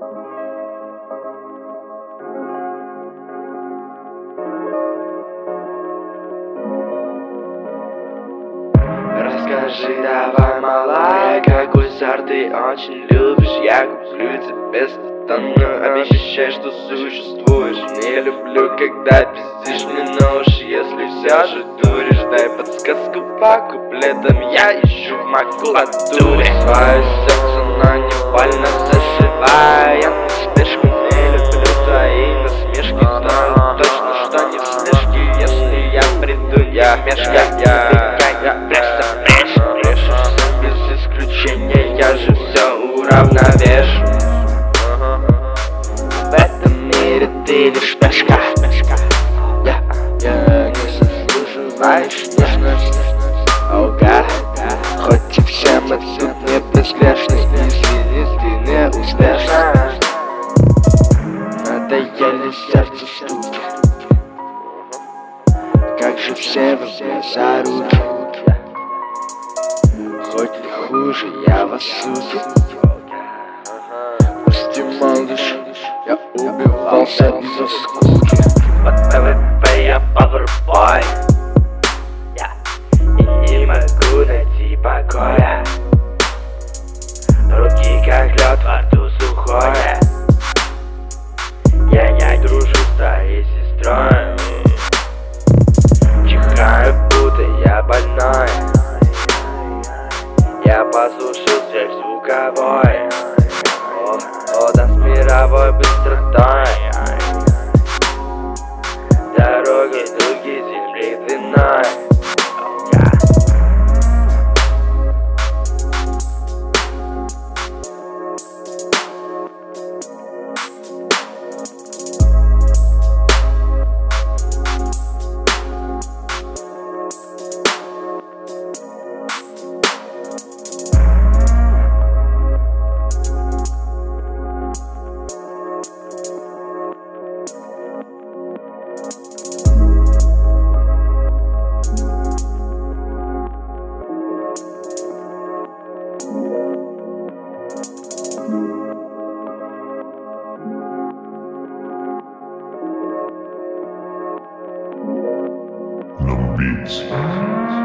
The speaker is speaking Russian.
Расскажи давай, малая, какой сорт ты очень любишь. Я куплю тебе статанную, обещай, что существуешь. Не люблю, когда пиздишь мне нож. Если все же дуришь, дай подсказку по куплетам. Я ищу в макулатуре свое сердце, но не больно зашивая. Я насмешку не люблю, твои насмешки знаю точно, что не слежки. Если я приду, я мешка, брешешь без исключения, я же все уравновешу. В этом мире ты лишь пешка. Я не заслуживаешь нежность. Ога, хоть и все мы тут не безгрешны. Извини, ты не успешна. Надоели сердце стуки. Как же все возьми за руки. Хоть ли хуже, я в осуде. Пусти, малыш, я убивался из-за скуки. Под ПВП я пауэрбой, и не могу найти покоя. Руки как лед, во рту сухое. Я не дружу с твоей сестрой. Чихаю, будто я больной. Я послушал звук звуковой. Вода с мировой быстротой. Дороги дуги земли длиной. Beats.